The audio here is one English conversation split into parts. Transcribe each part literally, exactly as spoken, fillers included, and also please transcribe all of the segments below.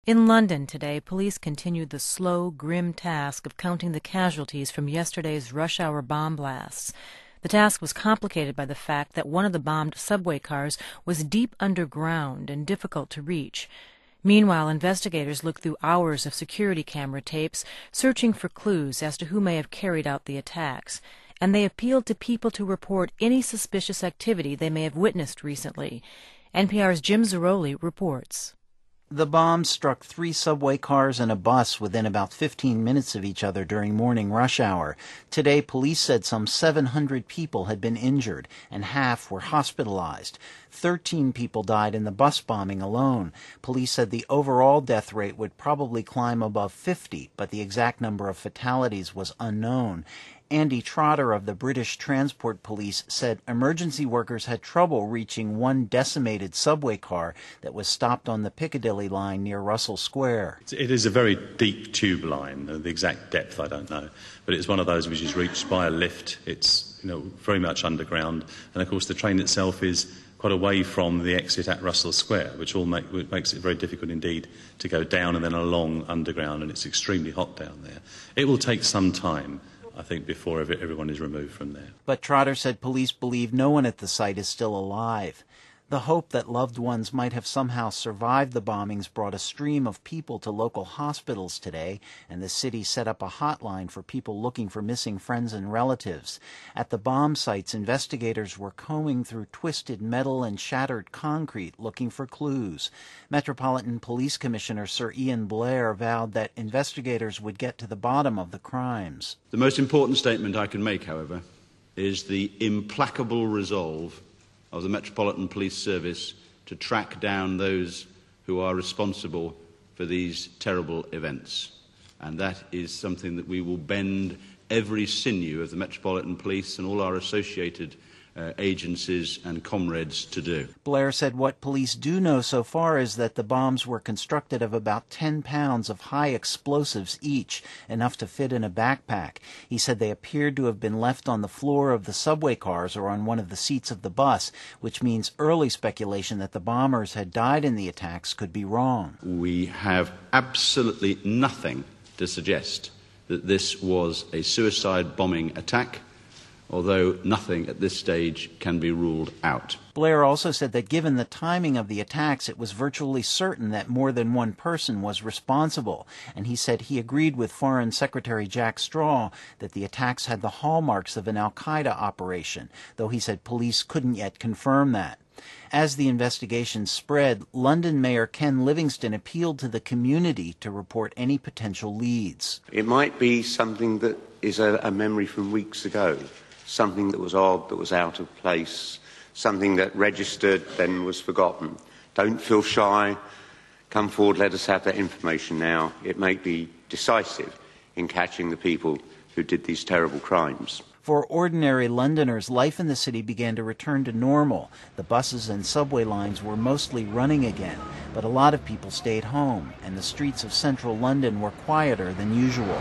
In London today, police continued the slow, grim task of counting the casualties from yesterday's rush-hour bomb blasts. The task was complicated by the fact that one of the bombed subway cars was deep underground and difficult to reach. Meanwhile, investigators looked through hours of security camera tapes, searching for clues as to who may have carried out the attacks, and they appealed to people to report any suspicious activity they may have witnessed recently. N P R's Jim Zarroli reports. The bombs struck three subway cars and a bus within about fifteen minutes of each other during morning rush hour. Today, police said some seven hundred people had been injured, and half were hospitalized. Thirteen people died in the bus bombing alone. Police said the overall death rate would probably climb above fifty, but the exact number of fatalities was unknown. Andy Trotter of the British Transport Police said emergency workers had trouble reaching one decimated subway car that was stopped on the Piccadilly line near Russell Square. It is a very deep tube line. The exact depth I don't know, but it's one of those which is reached by a lift. It's you know very much underground, and of course the train itself is quite away from the exit at Russell Square, which all make, which makes it very difficult indeed to go down and then along underground, and it's extremely hot down there. It will take some time, I think, before everyone is removed from there. But Trotter said police believe no one at the site is still alive. The hope that loved ones might have somehow survived the bombings brought a stream of people to local hospitals today, and the city set up a hotline for people looking for missing friends and relatives. At the bomb sites, investigators were combing through twisted metal and shattered concrete looking for clues. Metropolitan Police Commissioner Sir Ian Blair vowed that investigators would get to the bottom of the crimes. The most important statement I can make, however, is the implacable resolve of the Metropolitan Police Service to track down those who are responsible for these terrible events. And that is something that we will bend every sinew of the Metropolitan Police and all our associated uh, agencies and comrades to do. Blair said what police do know so far is that the bombs were constructed of about ten pounds of high explosives each, enough to fit in a backpack. He said they appeared to have been left on the floor of the subway cars or on one of the seats of the bus, which means early speculation that the bombers had died in the attacks could be wrong. We have absolutely nothing to suggest that this was a suicide bombing attack, although nothing at this stage can be ruled out. Blair also said that given the timing of the attacks, it was virtually certain that more than one person was responsible, and he said he agreed with Foreign Secretary Jack Straw that the attacks had the hallmarks of an al-Qaeda operation, though he said police couldn't yet confirm that. As the investigation spread, London Mayor Ken Livingstone appealed to the community to report any potential leads. It might be something that is a, a memory from weeks ago, something that was odd, that was out of place, something that registered then was forgotten. Don't feel shy. Come forward, let us have that information now. It may be decisive in catching the people who did these terrible crimes. For ordinary Londoners, life in the city began to return to normal. The buses and subway lines were mostly running again, but a lot of people stayed home, and the streets of central London were quieter than usual.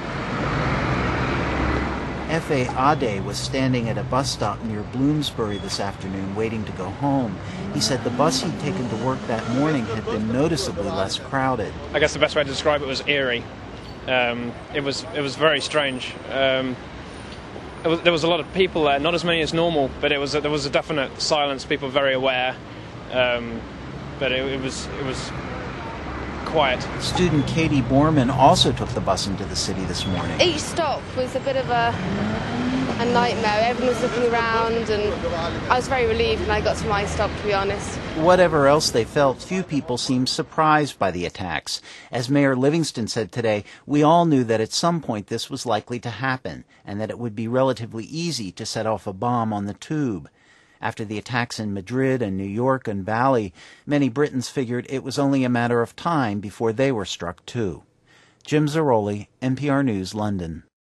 F A Ade was standing at a bus stop near Bloomsbury this afternoon waiting to go home. He said the bus he'd taken to work that morning had been noticeably less crowded. I guess the best way to describe it was eerie. Um, it was it was very strange. Um, it was, there was a lot of people there, not as many as normal, but it was a, there was a definite silence. People were very aware, um, but it, it was it was quiet. Student Katie Borman also took the bus into the city this morning. Each stop was a bit of a, a nightmare. Everyone was looking around, and I was very relieved when I got to my stop, to be honest. Whatever else they felt, few people seemed surprised by the attacks. As Mayor Livingstone said today, we all knew that at some point this was likely to happen, and that it would be relatively easy to set off a bomb on the tube. After the attacks in Madrid and New York and Bali, many Britons figured it was only a matter of time before they were struck too. Jim Zarroli, N P R News, London.